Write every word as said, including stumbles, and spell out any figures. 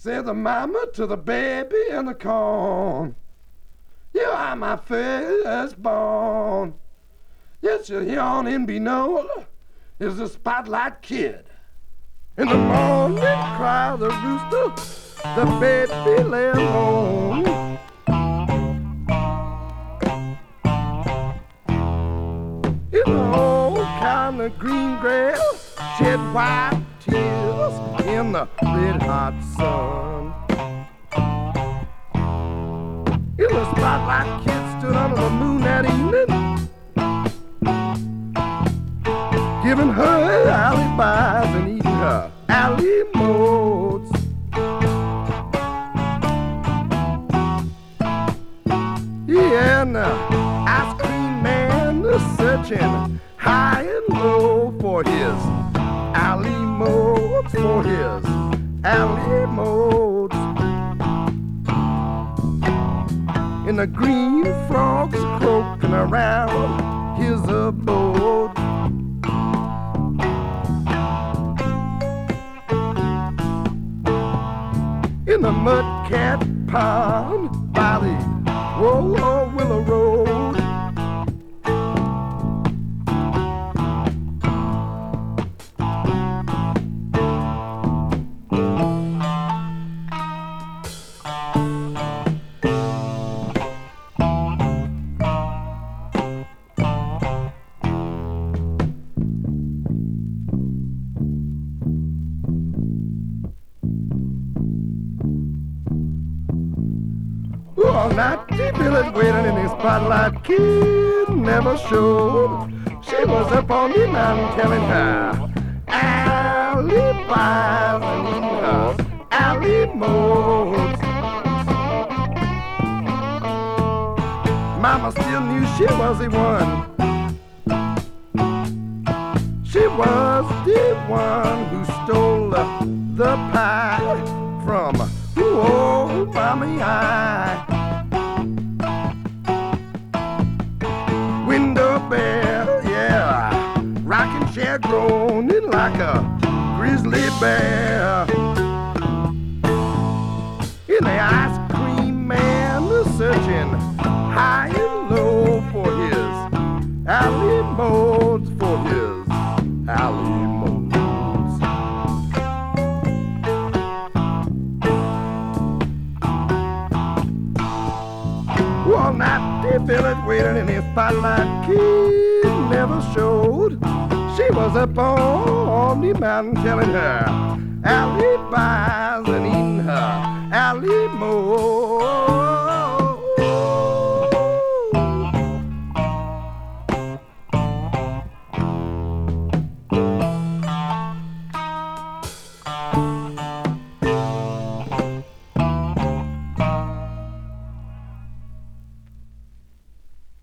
Said the mama to the baby in the corn, you are my firstborn. Yes, your yawning Binola is the Spotlight Kid. In the morning cry the rooster, the baby lay alone. In the old kind of green grass, shed white tears in the red hot sun. In the Spotlight Kid stood under the moon that evening, giving her alibis and eating her alley modes. Yeah, and the ice cream man is searching high and low for his alley modes, for his alley modes. And the green frogs croaking around his abode. In the mud cat pond by the Whoa Willow Road. All night the village waiting in the Spotlight Kid never showed. She was up on the mountain telling her alibis and eating her alley modes. Mama still knew she was the one. She was the one who stole the pie from old Mommy I. Window bell, yeah, rocking chair groaning like a grizzly bear. In the ice cream man is searching high and low for his alley modes, for his alley modes. All night the village waiting in his Spotlight Kid never showed. She was up on the mountain telling her alibis